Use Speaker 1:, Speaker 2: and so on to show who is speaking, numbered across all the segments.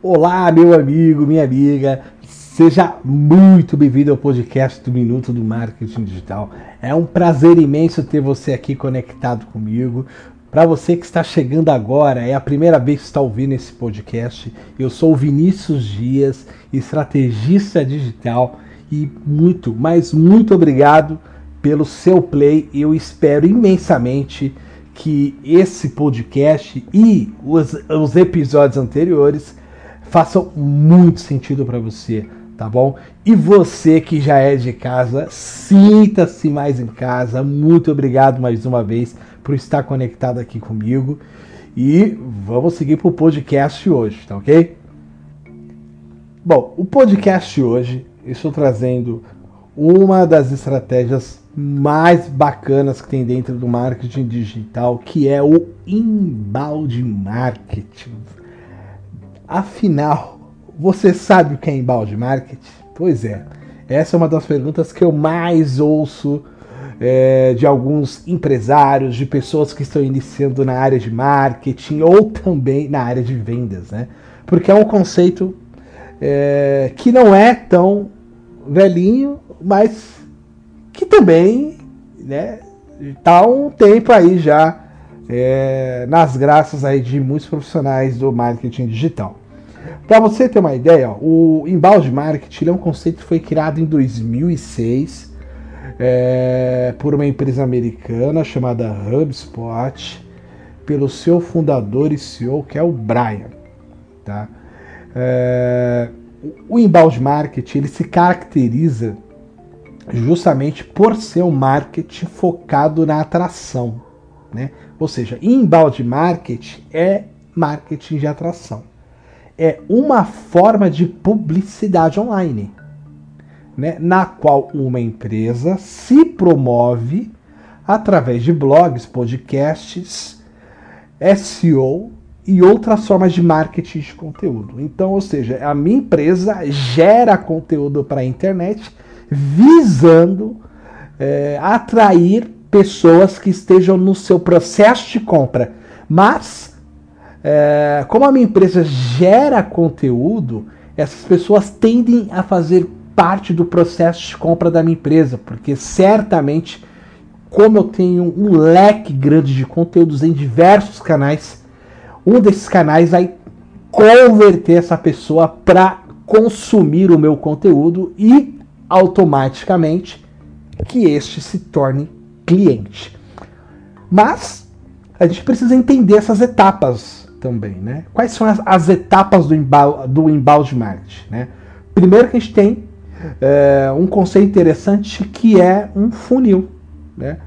Speaker 1: Olá, meu amigo, minha amiga, seja muito bem-vindo ao podcast do Minuto do Marketing Digital. É um prazer imenso ter você aqui conectado comigo. Para você que está chegando agora, é a primeira vez que está ouvindo esse podcast, eu sou o Vinícius Dias, estrategista digital, e muito obrigado pelo seu play. Eu espero imensamente que esse podcast e os episódios anteriores façam muito sentido para você, tá bom? E você que já é de casa, sinta-se mais em casa. Muito obrigado mais uma vez por estar conectado aqui comigo. E vamos seguir para o podcast hoje, tá ok? Bom, o podcast hoje eu estou trazendo uma das estratégias mais bacanas que tem dentro do marketing digital, que é o inbound marketing. Afinal, você sabe o que é inbound marketing? Pois é, essa é uma das perguntas que eu mais ouço de alguns empresários, de pessoas que estão iniciando na área de marketing ou também na área de vendas, né? Porque é um conceito que não é tão velhinho, mas que também, né, tá há um tempo aí já nas graças aí de muitos profissionais do marketing digital. Para você ter uma ideia, o inbound marketing é um conceito que foi criado em 2006 por uma empresa americana chamada HubSpot, pelo seu fundador e CEO, que é o Brian. Tá? O inbound marketing ele se caracteriza justamente por ser um marketing focado na atração, né? Ou seja, inbound marketing é marketing de atração. É uma forma de publicidade online, né? Na qual uma empresa se promove através de blogs, podcasts, SEO e outras formas de marketing de conteúdo. Então, ou seja, a minha empresa gera conteúdo para a internet visando atrair pessoas que estejam no seu processo de compra. Mas, como a minha empresa gera conteúdo, essas pessoas tendem a fazer parte do processo de compra da minha empresa, porque certamente, como eu tenho um leque grande de conteúdos em diversos canais, um desses canais vai converter essa pessoa para consumir o meu conteúdo e automaticamente que este se torne cliente. Mas a gente precisa entender essas etapas também, né? Quais são as etapas do inbound marketing, né? Primeiro que a gente tem um conceito interessante que é um funil, né?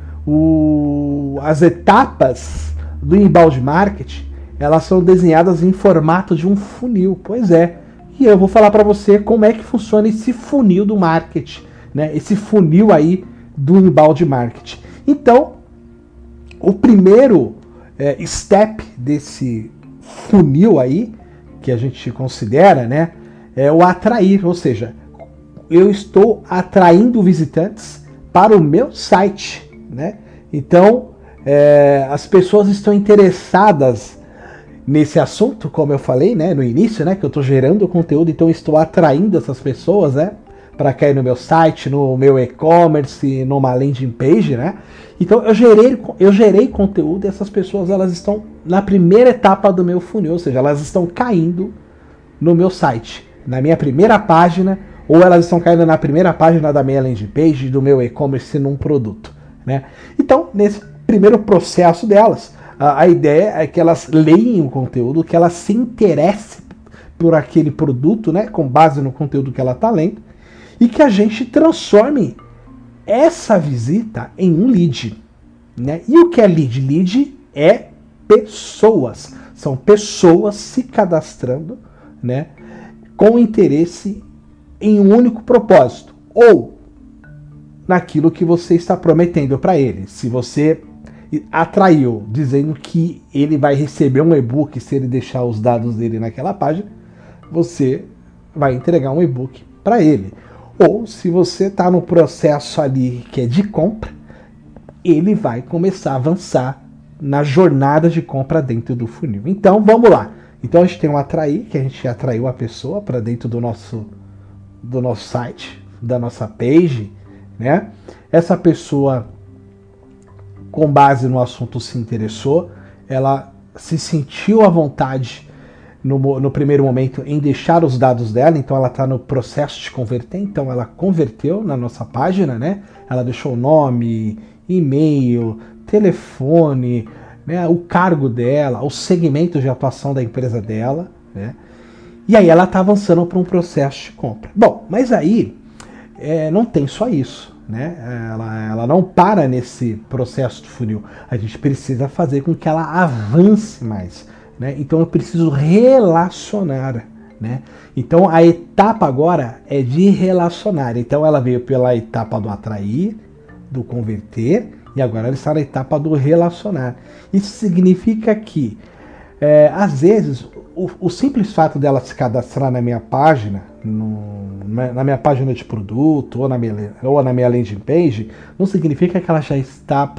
Speaker 1: As etapas do inbound marketing, elas são desenhadas em formato de um funil. Pois é. E eu vou falar para você como é que funciona esse funil do marketing, né? Esse funil aí do inbound marketing. Então, o primeiro step desse funil aí, que a gente considera, né, é o atrair, ou seja, eu estou atraindo visitantes para o meu site, né? Então, as pessoas estão interessadas nesse assunto, como eu falei, né, no início, né, que eu estou gerando conteúdo, então estou atraindo essas pessoas, né, para cair no meu site, no meu e-commerce, numa landing page, né? Então eu gerei conteúdo e essas pessoas elas estão na primeira etapa do meu funil, ou seja, elas estão caindo no meu site, na minha primeira página, ou elas estão caindo na primeira página da minha landing page, do meu e-commerce num produto, né? Então, nesse primeiro processo delas, a ideia é que elas leem o conteúdo, que elas se interessem por aquele produto, né, com base no conteúdo que ela está lendo, e que a gente transforme essa visita em um lead, né? E o que é lead? Lead é pessoas. São pessoas se cadastrando, né, com interesse em um único propósito, ou naquilo que você está prometendo para ele. Se você atraiu dizendo que ele vai receber um e-book se ele deixar os dados dele naquela página, você vai entregar um e-book para ele. Ou se você está no processo ali que é de compra, ele vai começar a avançar na jornada de compra dentro do funil. Então vamos lá. Então a gente tem o atrair, que a gente atraiu a pessoa para dentro do nosso site, da nossa page, né? Essa pessoa, com base no assunto, se interessou, ela se sentiu à vontade no primeiro momento em deixar os dados dela, então ela está no processo de converter, então ela converteu na nossa página, né? Ela deixou o nome, e-mail, telefone, né? O cargo dela, o segmento de atuação da empresa dela, né? E aí ela está avançando para um processo de compra. Bom, mas aí não tem só isso, né? Ela não para nesse processo de funil. A gente precisa fazer com que ela avance mais, né? Então eu preciso relacionar, né? Então a etapa agora é de relacionar. Então ela veio pela etapa do atrair, do converter, e agora ela está na etapa do relacionar. Isso significa que às vezes o simples fato dela se cadastrar na minha página, na minha página de produto ou na minha landing page, não significa que ela já está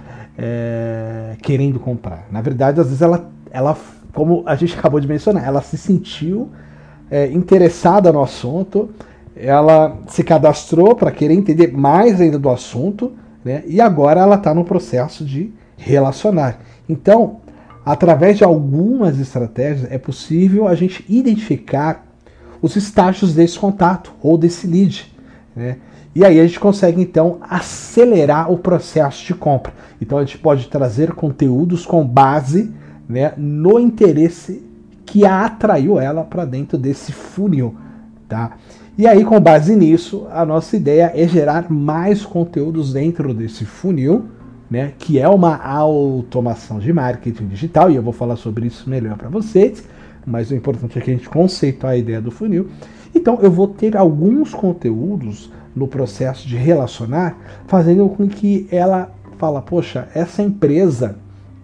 Speaker 1: querendo comprar. Na verdade, às vezes ela, como a gente acabou de mencionar, ela se sentiu interessada no assunto, ela se cadastrou para querer entender mais ainda do assunto, né? E agora ela está no processo de relacionar. Então, através de algumas estratégias, é possível a gente identificar os estágios desse contato ou desse lead, né? E aí a gente consegue, então, acelerar o processo de compra. Então a gente pode trazer conteúdos com base, né, no interesse que atraiu ela para dentro desse funil, tá? E aí, com base nisso, a nossa ideia é gerar mais conteúdos dentro desse funil, né, que é uma automação de marketing digital, e eu vou falar sobre isso melhor para vocês, mas o importante é que a gente conceituar a ideia do funil. Então eu vou ter alguns conteúdos no processo de relacionar, fazendo com que ela fala, poxa, essa empresa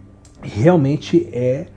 Speaker 1: realmente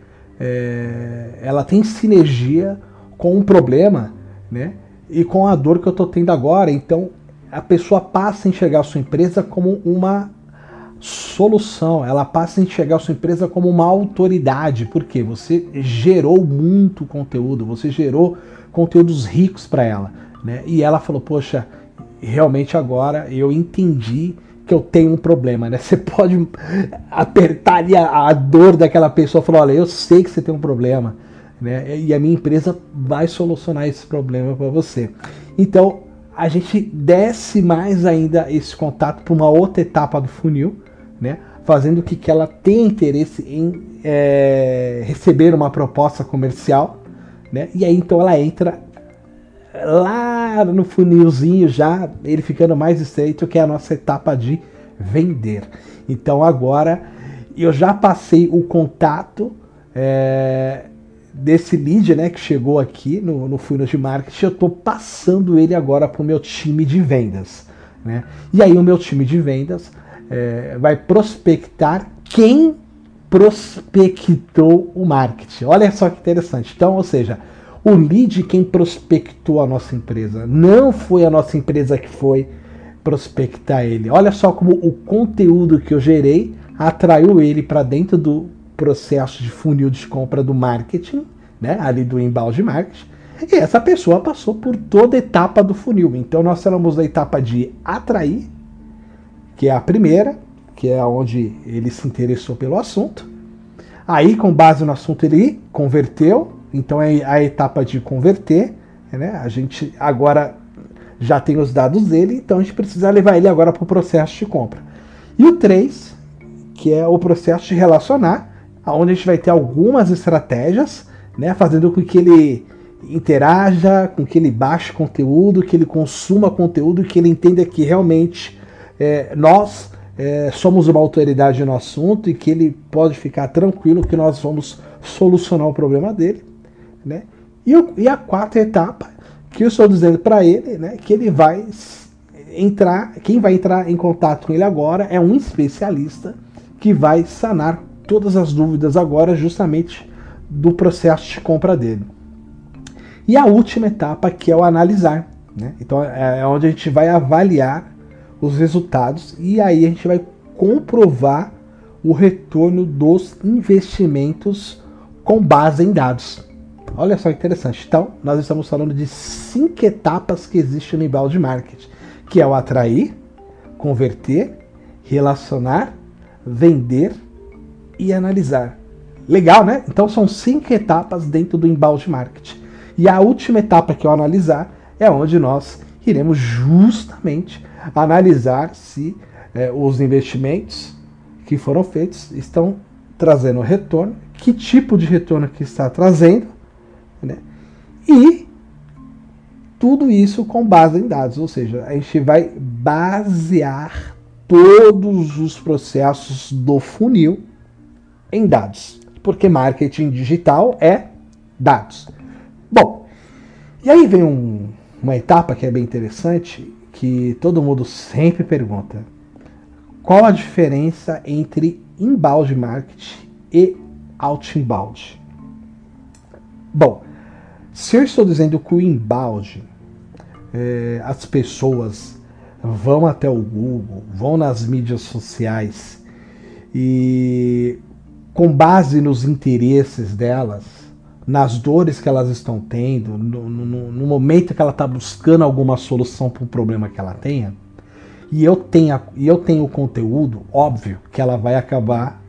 Speaker 1: ela tem sinergia com um problema, né, e com a dor que eu estou tendo agora. Então a pessoa passa a enxergar a sua empresa como uma solução, ela passa a enxergar a sua empresa como uma autoridade, porque você gerou muito conteúdo, você gerou conteúdos ricos para ela, né? E ela falou, poxa, realmente agora eu entendi que eu tenho um problema, né? Você pode apertar ali a dor daquela pessoa e falar, olha, eu sei que você tem um problema, né? E a minha empresa vai solucionar esse problema para você. Então a gente desce mais ainda esse contato para uma outra etapa do funil, né, fazendo que ela tenha interesse em receber uma proposta comercial, né, e aí então ela entra lá no funilzinho já, ele ficando mais estreito, que é a nossa etapa de vender. Então agora eu já passei o contato desse lead, né, que chegou aqui no funil de marketing, eu estou passando ele agora para o meu time de vendas, né? E aí o meu time de vendas vai prospectar quem prospectou o marketing. Olha só que interessante. Então, ou seja, o lead, quem prospectou a nossa empresa, não foi a nossa empresa que foi prospectar ele. Olha só como o conteúdo que eu gerei atraiu ele para dentro do processo de funil de compra do marketing, né, ali do inbound marketing, e essa pessoa passou por toda a etapa do funil. Então nós falamos da etapa de atrair, que é a primeira, que é onde ele se interessou pelo assunto. Aí, com base no assunto, ele converteu, então é a etapa de converter, né? A gente agora já tem os dados dele, então a gente precisa levar ele agora para o processo de compra. E o 3, que é o processo de relacionar, onde a gente vai ter algumas estratégias, né, fazendo com que ele interaja, com que ele baixe conteúdo, que ele consuma conteúdo, que ele entenda que realmente nós somos uma autoridade no assunto e que ele pode ficar tranquilo que nós vamos solucionar o problema dele, né? E a quarta etapa, que eu estou dizendo para ele, né, que ele vai entrar, quem vai entrar em contato com ele agora é um especialista que vai sanar todas as dúvidas agora justamente do processo de compra dele. E a última etapa, que é o analisar, né? Então é onde a gente vai avaliar os resultados e aí a gente vai comprovar o retorno dos investimentos com base em dados. Olha só que interessante. Então, nós estamos falando de 5 etapas que existem no inbound marketing, que é o atrair, converter, relacionar, vender e analisar. Legal, né? Então são 5 etapas dentro do inbound marketing. E a última etapa, que é o analisar, é onde nós iremos justamente analisar se os investimentos que foram feitos estão trazendo retorno, que tipo de retorno que está trazendo, né? E tudo isso com base em dados, ou seja, a gente vai basear todos os processos do funil em dados, porque marketing digital é dados. Bom, e aí vem uma etapa que é bem interessante, que todo mundo sempre pergunta: qual a diferença entre inbound marketing e outbound? Bom, se eu estou dizendo que o inbound, as pessoas vão até o Google, vão nas mídias sociais e, com base nos interesses delas, nas dores que elas estão tendo, no momento que ela está buscando alguma solução para um problema que ela tenha, e eu tenho o conteúdo, óbvio que ela vai acabar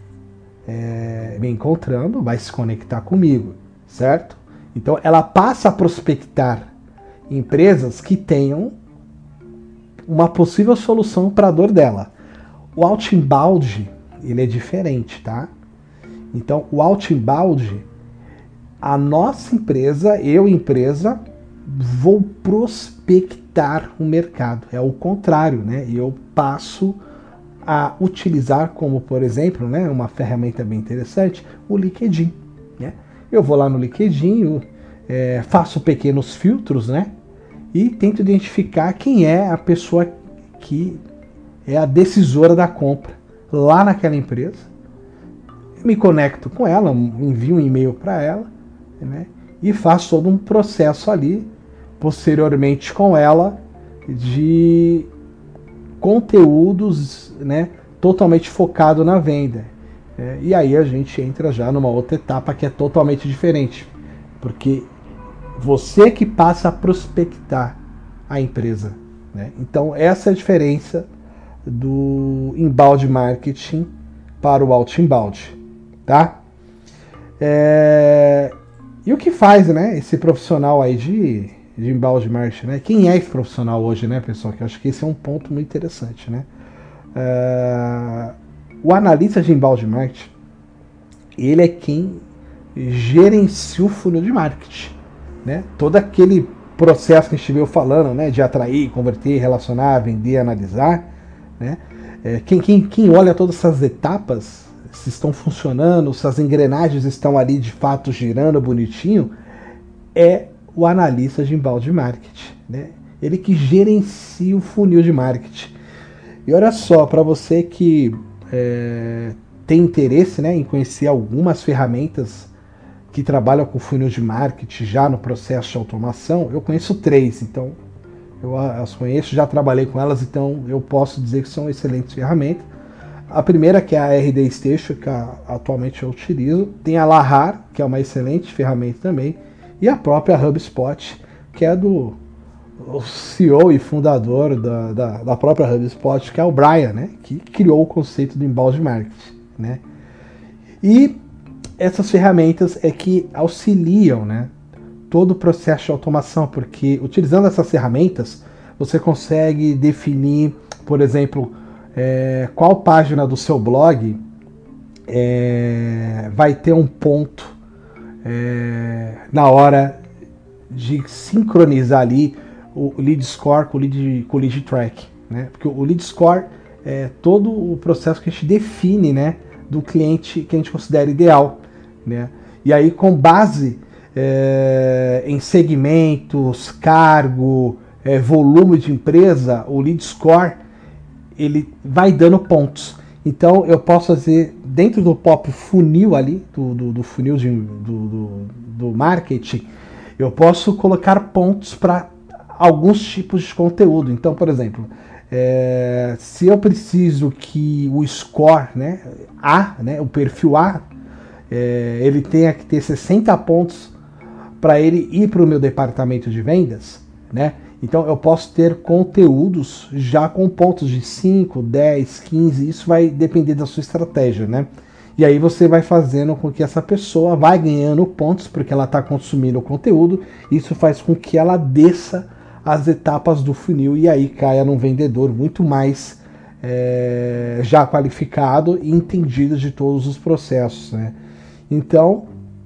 Speaker 1: me encontrando, vai se conectar comigo, certo? Então ela passa a prospectar empresas que tenham uma possível solução para a dor dela. O outbound, ele é diferente, tá? Então o outbound, a nossa empresa, empresa, vou prospectar o mercado. É o contrário, né? E eu passo a utilizar como, por exemplo, né, uma ferramenta bem interessante, o LinkedIn, né? Eu vou lá no LinkedIn, faço pequenos filtros, né? E tento identificar quem é a pessoa que é a decisora da compra lá naquela empresa. Eu me conecto com ela, envio um e-mail para ela, né? E faço todo um processo ali, posteriormente com ela, de conteúdos, né, totalmente focado na venda. E aí a gente entra já numa outra etapa que é totalmente diferente, porque você que passa a prospectar a empresa, né? Então essa é a diferença do inbound marketing para o outbound, tá? E o que faz, né, esse profissional aí de inbound marketing, né? Quem é esse profissional hoje, né, pessoal? Que eu acho que esse é um ponto muito interessante, né? O analista de inbound marketing, ele é quem gerencia o funil de marketing, né? Todo aquele processo que a gente veio falando, né, de atrair, converter, relacionar, vender, analisar, né? Quem olha todas essas etapas, se estão funcionando, se as engrenagens estão ali de fato girando bonitinho, é o analista de inbound marketing, né? Ele que gerencia o funil de marketing. E olha só, para você que tem interesse, né, em conhecer algumas ferramentas que trabalham com funil de marketing já no processo de automação, eu conheço 3, então eu as conheço, já trabalhei com elas, então eu posso dizer que são excelentes ferramentas. A primeira, que é a RD Station, que atualmente eu utilizo, tem a Lahar, que é uma excelente ferramenta também, e a própria HubSpot, que é do CEO e fundador da própria HubSpot, que é o Brian, né, que criou o conceito do inbound marketing, né? E essas ferramentas é que auxiliam, né, todo o processo de automação, porque utilizando essas ferramentas você consegue definir, por exemplo, qual página do seu blog vai ter um ponto na hora de sincronizar ali o lead score com o lead track, né? Porque o lead score é todo o processo que a gente define, né, do cliente que a gente considera ideal, né? E aí, com base em segmentos, cargo, volume de empresa, o lead score ele vai dando pontos. Então eu posso fazer dentro do próprio funil ali, do funil do marketing, eu posso colocar pontos para alguns tipos de conteúdo. Então, por exemplo, se eu preciso que o score, né, A, né, o perfil A, ele tenha que ter 60 pontos para ele ir para o meu departamento de vendas, né? Então eu posso ter conteúdos já com pontos de 5, 10, 15, isso vai depender da sua estratégia, né? E aí você vai fazendo com que essa pessoa vai ganhando pontos porque ela está consumindo o conteúdo. Isso faz com que ela desça as etapas do funil e aí caia num vendedor muito mais já qualificado e entendido de todos os processos, né? Então,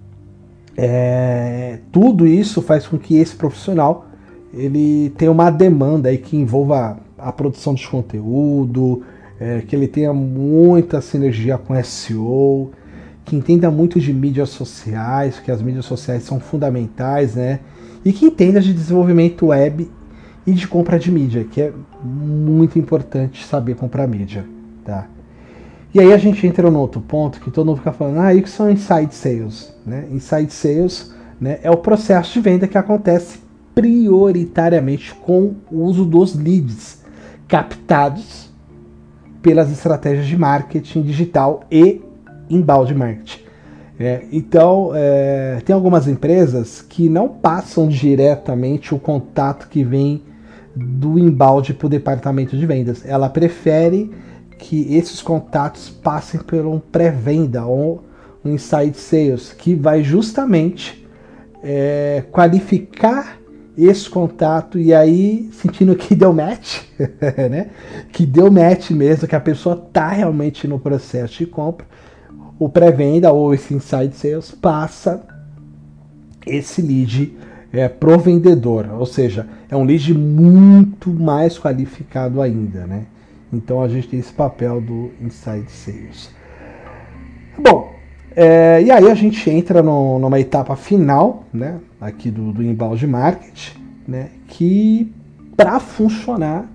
Speaker 1: tudo isso faz com que esse profissional ele tenha uma demanda aí que envolva a produção de conteúdo, que ele tenha muita sinergia com SEO, que entenda muito de mídias sociais, que as mídias sociais são fundamentais, né? E que entenda de desenvolvimento web e de compra de mídia, que é muito importante saber comprar mídia, tá? E aí a gente entra no outro ponto que todo mundo fica falando, o que são inside sales, né? Inside sales, né, é o processo de venda que acontece prioritariamente com o uso dos leads captados pelas estratégias de marketing digital e inbound marketing. Então, tem algumas empresas que não passam diretamente o contato que vem do inbound para o departamento de vendas. Ela prefere que esses contatos passem por um pré-venda ou um inside sales, que vai justamente qualificar esse contato e aí sentindo que deu match, né? Que deu match mesmo, que a pessoa está realmente no processo de compra. O pré-venda ou esse inside sales passa esse lead pro vendedor, ou seja, é um lead muito mais qualificado ainda, né? Então a gente tem esse papel do inside sales. Bom, e aí a gente entra numa etapa final, né, aqui do inbound marketing, né, que para funcionar,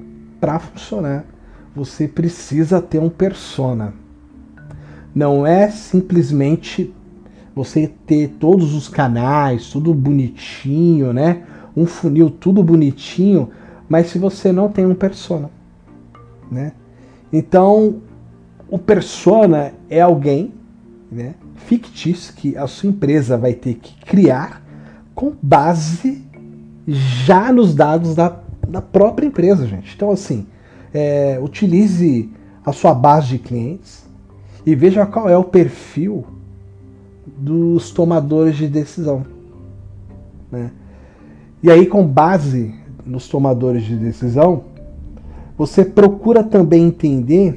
Speaker 1: você precisa ter um persona. Não é simplesmente você ter todos os canais, tudo bonitinho, né? Um funil tudo bonitinho, mas se você não tem um persona, né? Então, o persona é alguém, né, fictício que a sua empresa vai ter que criar com base já nos dados da própria empresa, gente. Então, assim, utilize a sua base de clientes e veja qual é o perfil dos tomadores de decisão, né? E aí, com base nos tomadores de decisão, você procura também entender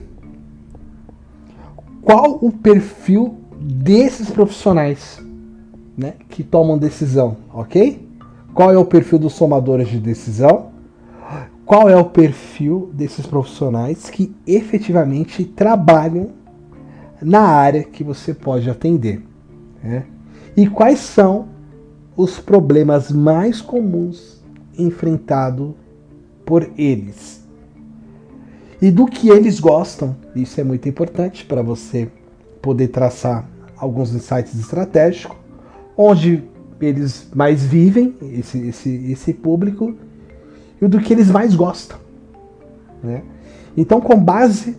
Speaker 1: qual o perfil desses profissionais, né, que tomam decisão, ok? Qual é o perfil dos tomadores de decisão? Qual é o perfil desses profissionais que efetivamente trabalham na área que você pode atender, né? E quais são os problemas mais comuns enfrentados por eles? E do que eles gostam. Isso é muito importante para você poder traçar alguns insights estratégicos, onde eles mais vivem, esse público, e do que eles mais gostam, né? Então, com base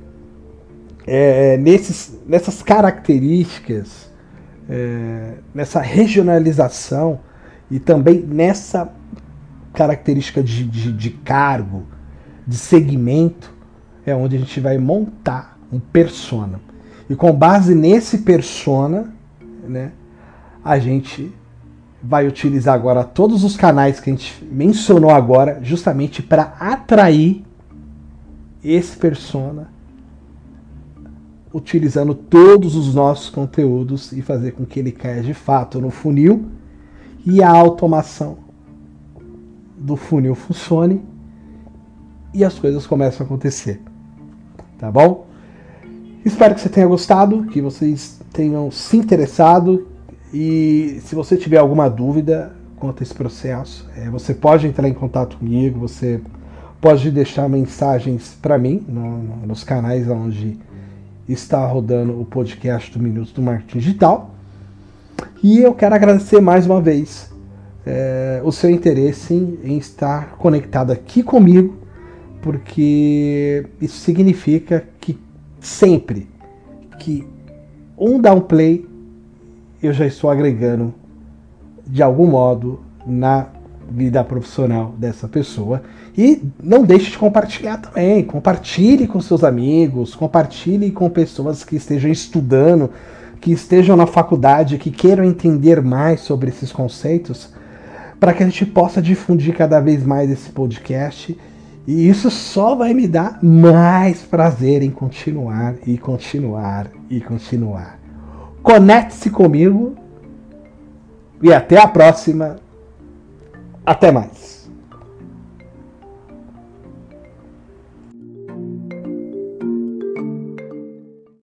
Speaker 1: nessas características, nessa regionalização e também nessa característica de cargo, de segmento, é onde a gente vai montar um persona. E com base nesse persona, né, a gente vai utilizar agora todos os canais que a gente mencionou agora, justamente para atrair esse persona, utilizando todos os nossos conteúdos e fazer com que ele caia de fato no funil e a automação do funil funcione e as coisas começam a acontecer. Tá bom? Espero que você tenha gostado, que vocês tenham se interessado, e se você tiver alguma dúvida quanto a esse processo, você pode entrar em contato comigo, você pode deixar mensagens para mim nos canais onde está rodando o podcast do Minutos do Marketing Digital. E eu quero agradecer mais uma vez o seu interesse em estar conectado aqui comigo, porque isso significa que sempre que um dá um play, eu já estou agregando de algum modo na vida profissional dessa pessoa. E não deixe de compartilhar também. Compartilhe com seus amigos, compartilhe com pessoas que estejam estudando, que estejam na faculdade, que queiram entender mais sobre esses conceitos, para que a gente possa difundir cada vez mais esse podcast. E isso só vai me dar mais prazer em continuar e continuar e continuar. Conecte-se comigo e até a próxima. Até mais.